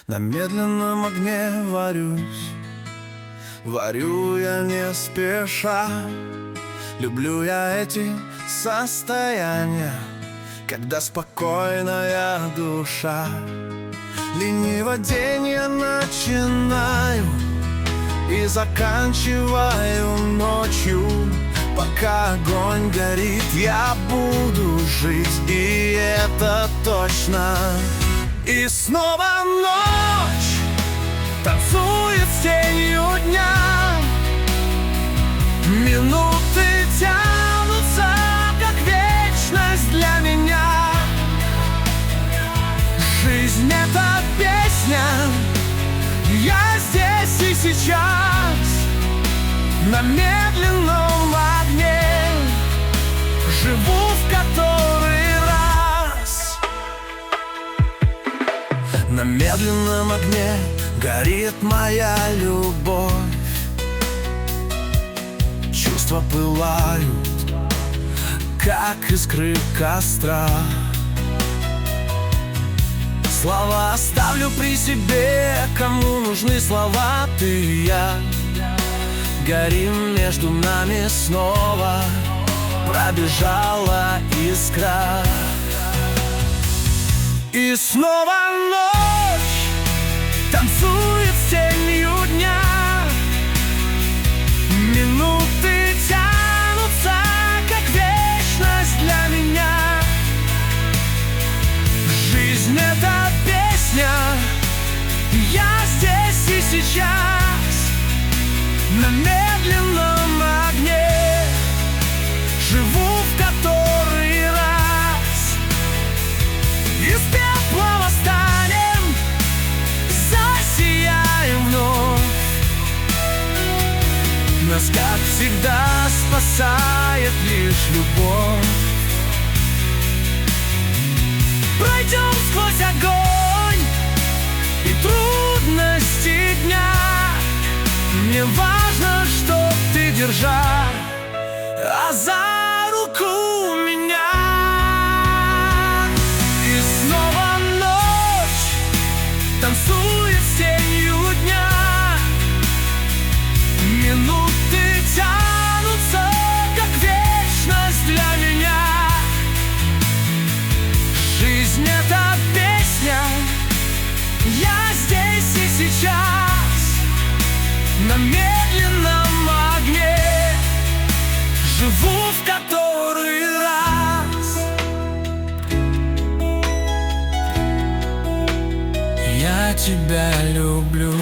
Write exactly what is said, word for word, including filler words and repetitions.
На медленном огне варюсь, варю я не спеша. Люблю я эти состояния, когда спокойная душа. Лениво день я начинаю и заканчиваю ночью. Пока огонь горит, я буду жить, и это точно. И снова ночь танцует с тенью дня. Минуты тянутся, как вечность для меня. Жизнь — это песня, я здесь и сейчас. На медленном огне живу в который раз. На медленном огне горит моя любовь. Чувства пылают, как искры костра. Слова оставлю при себе, кому нужны слова. Ты и я горим, между нами снова пробежала искра. И снова ночь танцует с тенью дня. Минуты тянутся, как вечность для меня. Жизнь — это песня, я здесь и сейчас. На медленном огне живу в который раз. Из пепла восстанем, засияем вновь. Нас, как всегда, спасает лишь любовь. Пройдем сквозь огонь и трудности дня. Мне важно, чтоб ты держал, а за руку меня. И снова ночь танцует с тенью дня. Минуты тянутся, как вечность для меня. Жизнь — это песня, я здесь и сейчас. На медленном огне живу в который раз. Я тебя люблю.